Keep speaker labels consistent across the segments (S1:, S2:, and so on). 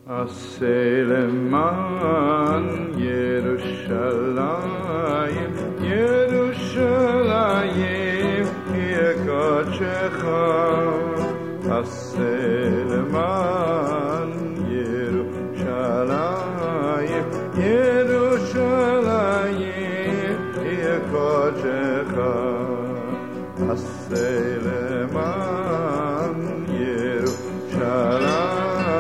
S1: Aseleman Yerushalayim, Yerushalayim, Yekochecha. Aseleman Yerushalayim, Yerushalayim, Yekochecha. Aseleman Yerushalayim.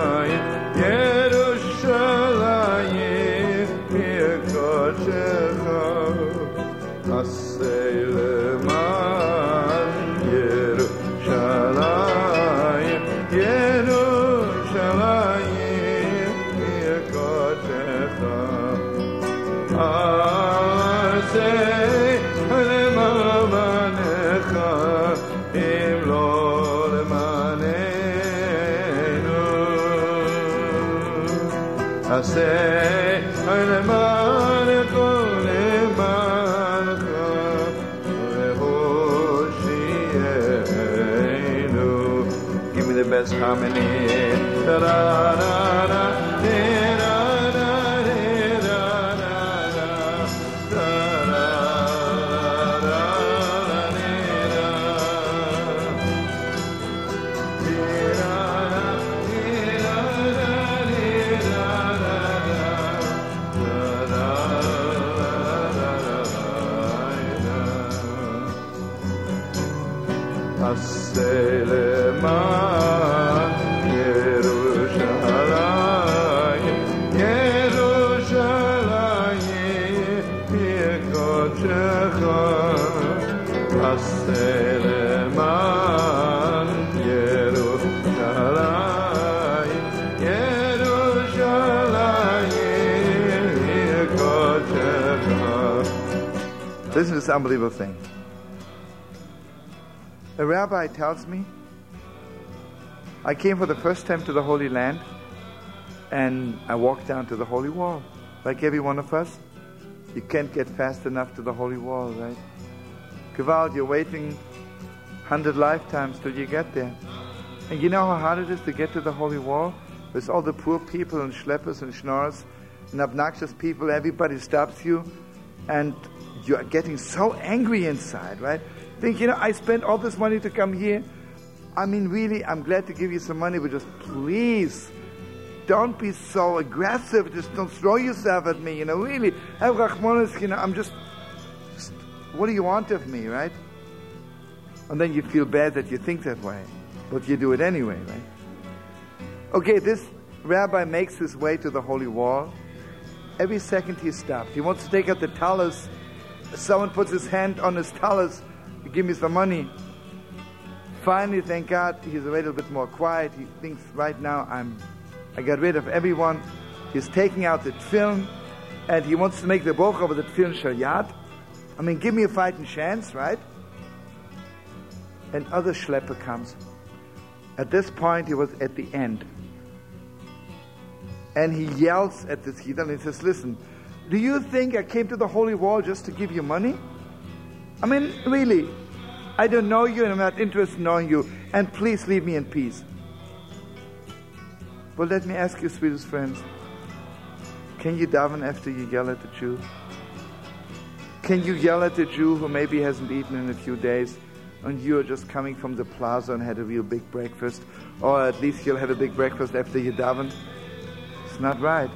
S2: Say, give me the best harmony. Listen to this unbelievable thing. A rabbi tells me, I came for the first time to the Holy Land and I walked down to the Holy Wall. Like every one of us, you can't get fast enough to the Holy Wall, right? Gewalt, you're waiting 100 lifetimes till you get there. And you know how hard it is to get to the Holy Wall? With all the poor people and schleppers and schnorrers and obnoxious people, everybody stops you and you're getting so angry inside, right? Think, I spent all this money to come here. I mean, really, I'm glad to give you some money, but just please, don't be so aggressive. Just don't throw yourself at me, really. Have Rachmanis, I'm just, what do you want of me, right? And then you feel bad that you think that way, but you do it anyway, right? Okay, this rabbi makes his way to the Holy Wall. Every second he stops. He wants to take out the talus. Someone puts his hand on his talus. Give me some money. Finally, thank God, he's a little bit more quiet. He thinks, right now, I got rid of everyone. He's taking out the tefillin, and he wants to make the bracha over the tefillin shel yad. I mean, give me a fighting chance, right? And other schlepper comes. At this point, he was at the end. And he yells at this Yidden, and he says, listen, do you think I came to the Holy Wall just to give you money? I mean, really, I don't know you and I'm not interested in knowing you. And please leave me in peace. Well, let me ask you, sweetest friends, can you daven after you yell at the Jew? Can you yell at the Jew who maybe hasn't eaten in a few days and you're just coming from the plaza and had a real big breakfast? Or at least you'll have a big breakfast after you daven? It's not right.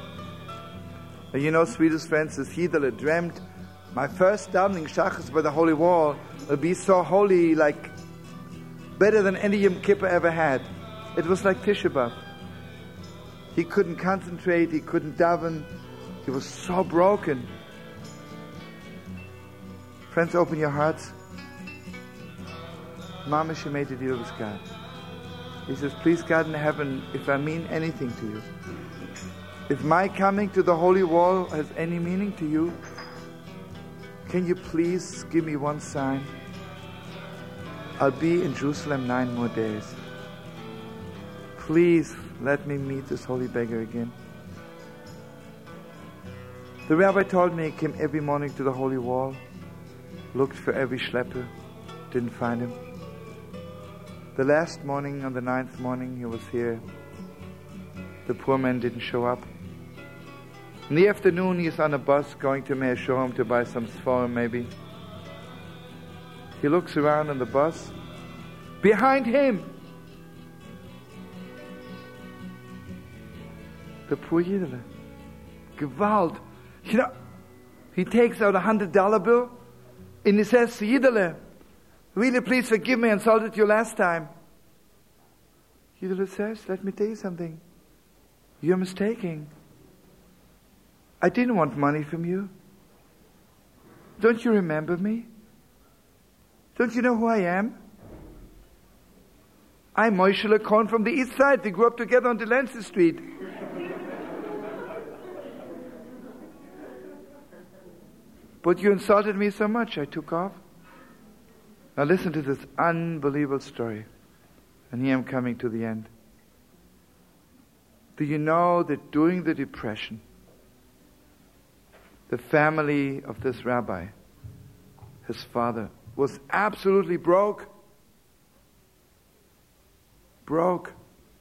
S2: And sweetest friends, this Yidden dreamt, my first davening shachas by the Holy Wall will be so holy, like better than any Yom Kippur ever had. It was like Tisha B'Av. He couldn't concentrate, he couldn't daven, he was so broken. Friends, open your hearts. Mama, she made a deal with God. He says, please God in heaven, if I mean anything to you, if my coming to the Holy Wall has any meaning to you, can you please give me one sign? I'll be in Jerusalem 9 more days. Please let me meet this holy beggar again. The rabbi told me he came every morning to the Holy Wall, looked for every schlepper, didn't find him. The last morning, on the 9th morning, he was here. The poor man didn't show up. In the afternoon, he's on a bus going to Meir Sholem to buy some sforim maybe. He looks around on the bus. Behind him, the poor Yidele. Gewalt. You know, he takes out $100 bill and he says to Yidele, really, please forgive me, I insulted you last time. Yidele says, let me tell you something. You're mistaken. I didn't want money from you. Don't you remember me? Don't you know who I am? I'm Moshe LeCohen from the east side. We grew up together on Delancey Street. But you insulted me so much, I took off. Now listen to this unbelievable story. And here I'm coming to the end. Do you know that during the Depression, the family of this rabbi, his father, was absolutely broke? Broke.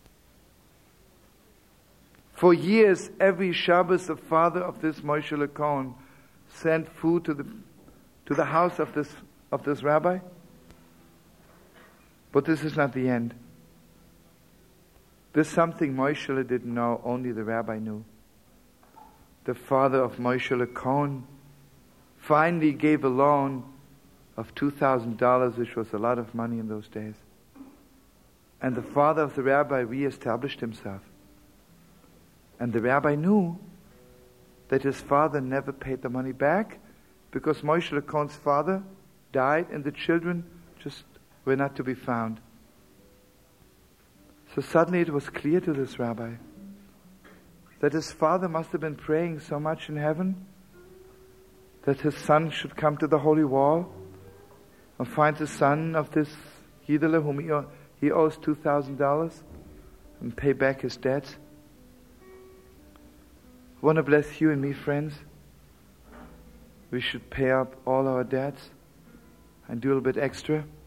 S2: For years, every Shabbos, the father of this Moshe LeCohen sent food to the house of this rabbi. But this is not the end. There's something Moshe didn't know, only the rabbi knew. The father of Moshe LeCohen finally gave a loan of $2,000, which was a lot of money in those days. And the father of the rabbi re-established himself. And the rabbi knew that his father never paid the money back because Moshe LeCohen's father died and the children just were not to be found. So suddenly it was clear to this rabbi that his father must have been praying so much in heaven that his son should come to the holy wall and find the son of this Yidele whom he owes $2,000 and pay back his debts. I want to bless you and me, friends. We should pay up all our debts and do a little bit extra.